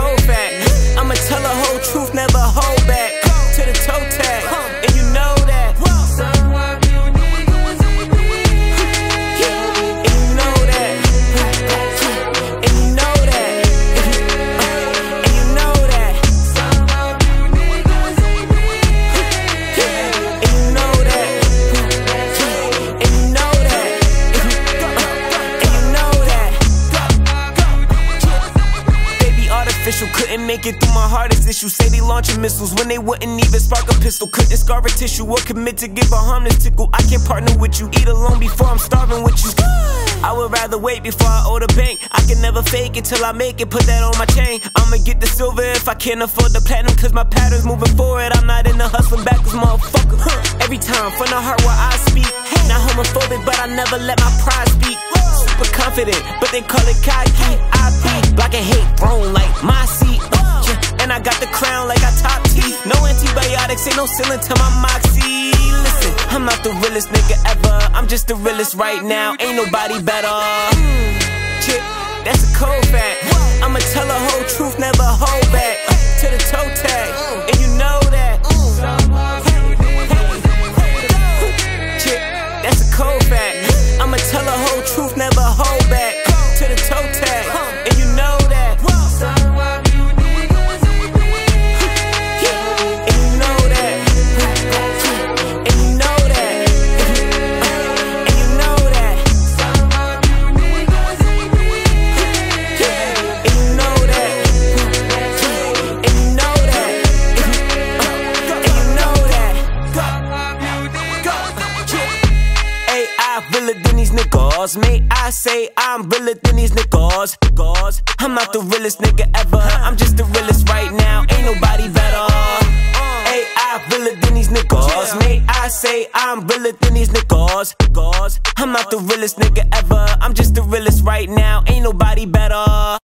cold fact. I'ma tell the whole truth, never hold back. To the toe tag, and you know that. Couldn't make it through my hardest issue. Say they launching missiles when they wouldn't even spark a pistol. Couldn't scar a tissue or commit to give a harmless tickle. I can't partner with you, eat alone before I'm starving with you. I would rather wait before I owe the bank. I can never fake it till I make it, put that on my chain. I'ma get the silver if I can't afford the platinum, cause my pattern's moving forward. I'm not in the hustling backwards, motherfucker. Every time, from the heart where I speak. Not homophobic, but I never let my pride speak. Super confident, but they call it cocky. I be blocking hate thrown like my seat. And I got the crown like I top teeth. No antibiotics, ain't no ceiling to my moxie. Listen, I'm not the realest nigga ever. I'm just the realest right now, ain't nobody better. Chip, that's a cold fact. I'ma tell the whole truth, never hold back. To the toe tag, and you know that. Chip, that's a cold fact. I'ma tell the whole truth, never hold back. To the toe tag, and you know that. Realer than these niggas. May I say I'm realer than these niggas. I'm not the realest nigga ever. I'm just the realest right now, ain't nobody better. AI realer than these niggas. May I say I'm realer than these niggas. I'm not the realest nigga ever. I'm just the realest right now, ain't nobody better.